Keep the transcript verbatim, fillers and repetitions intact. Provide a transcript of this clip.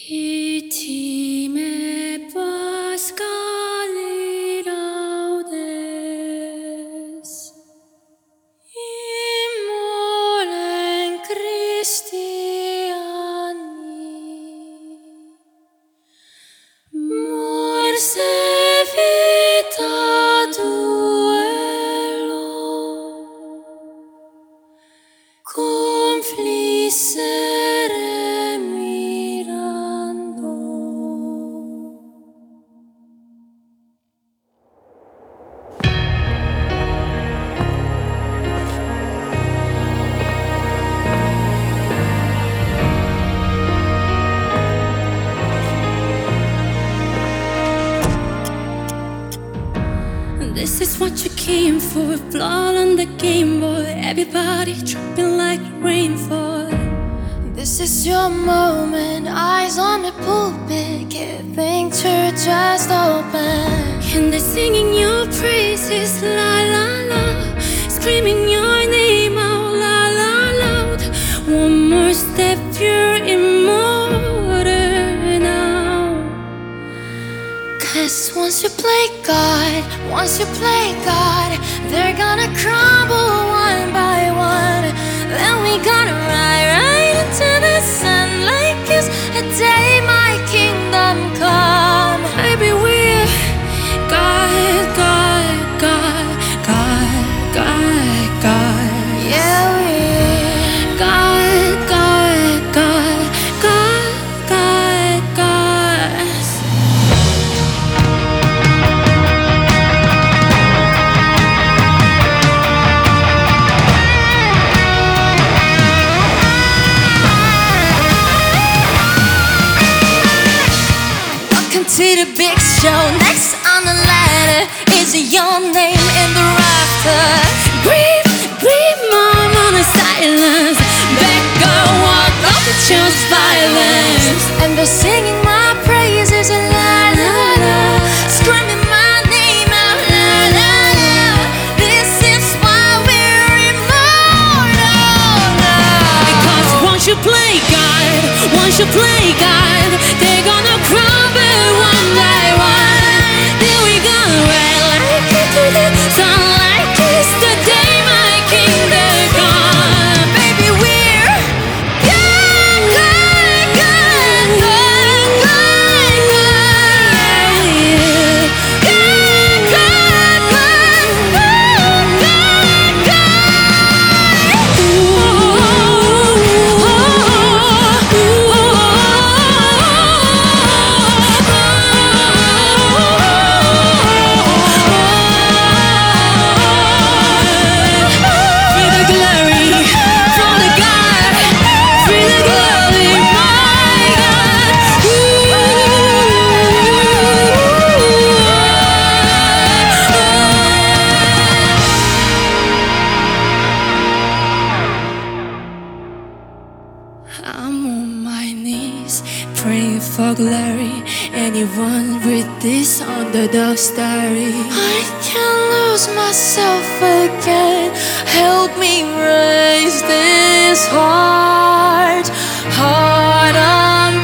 I time pascali laudes, immolem Christi anni, morse vita duello, conflissere mirando. This is what you came for, blood on the Game Boy, everybody dropping like rainfall. This is your moment, eyes on the pulpit, giving church just open. And they're singing your praises, la la la, screaming your name out, la la loud. One more step, you're immortal now. Cause once you play God, once you play God, they're gonna crumble one by one. Then we gonna ride right into the sun like it's a day my kingdom come. Baby, we're God, God, God, God, God, God. Yeah, we God, God, God, God, God, God. welcome to the big show. Next on the ladder is your name in the rafters. Breathe, breathe, mom on a silence. Back girl, walk up, choose violence. And they're singing my praises, la la la, screaming my name out, la la la. This is why we're immortal now. Because once you play God, once you play God, they're gonna crumble one by one. Then we gonna ride like it to the sun, like it's the day my kingdom come. Baby, we're God, God, God, God, God, God, God, God, God, God. Feel the glory from the God. Feel the glory, my God. I'm on my knees praying for glory. Anyone with this underdog story? I can't lose myself again. Help me raise this heart, heart of